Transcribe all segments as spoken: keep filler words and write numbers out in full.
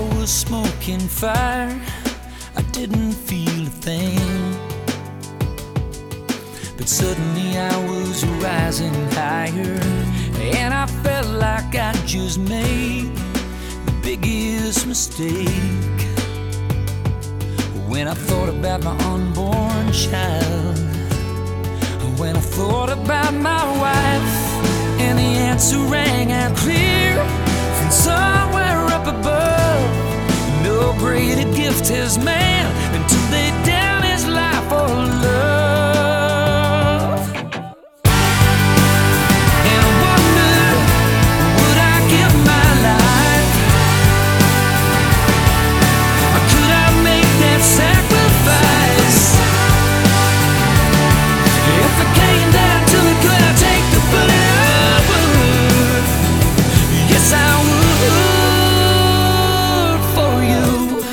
was smoking fire, I didn't feel a thing. But suddenly I was rising higher, and I felt like I just made the biggest mistake. When I thought about my unborn child, when I thought about my wife, and the answer rang out clear from somewhere up above. No greater gift has man than to lay down his life for love. And I wonder, would I give my life? Or could I make that sacrifice? If it came down to it, could I take the bullet? I would. Yes, I would for you.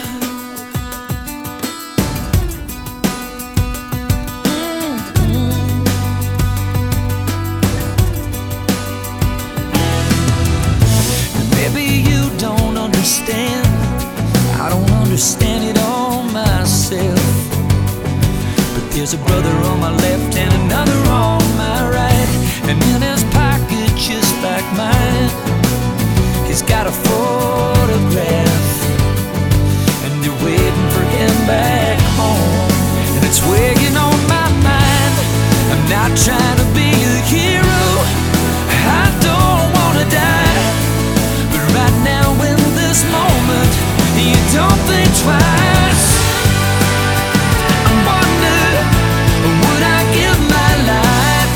Maybe you don't understand, I don't understand it all myself. But there's a brother on my left and another on my right, and in his pocket just like mine, he's got a photograph, and they're waiting for him back home. And it's weighing on my mind, I'm not trying to be a hero, I don't wanna die. But right now in this moment, you don't think twice. I wonder, would I give my life?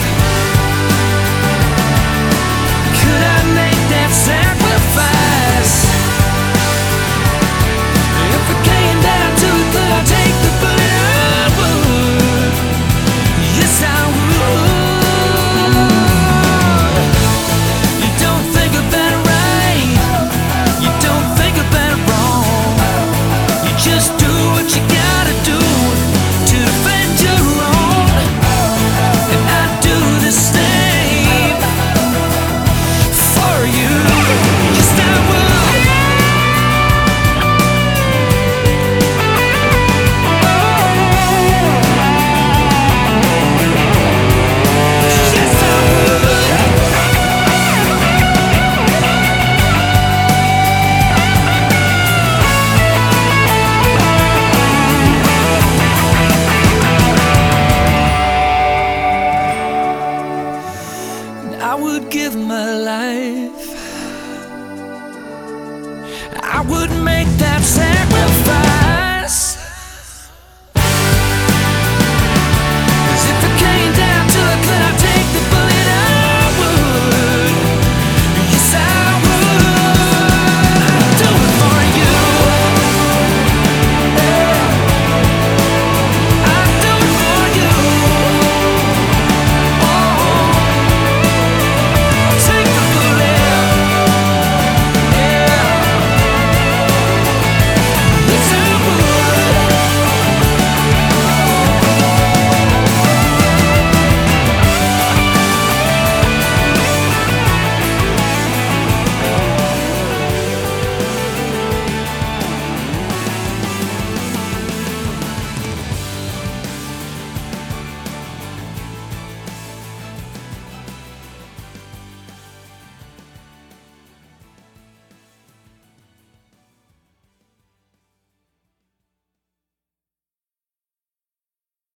Could I make that sacrifice? If it came down to it, could I take the bullet? I would. Yes, I would. You don't think about it right, you don't think about it wrong. You just do what you gotta do to defend your own. And I do the same for you. Yes, I will. Yes, I will. I would give my life, I would make that sound.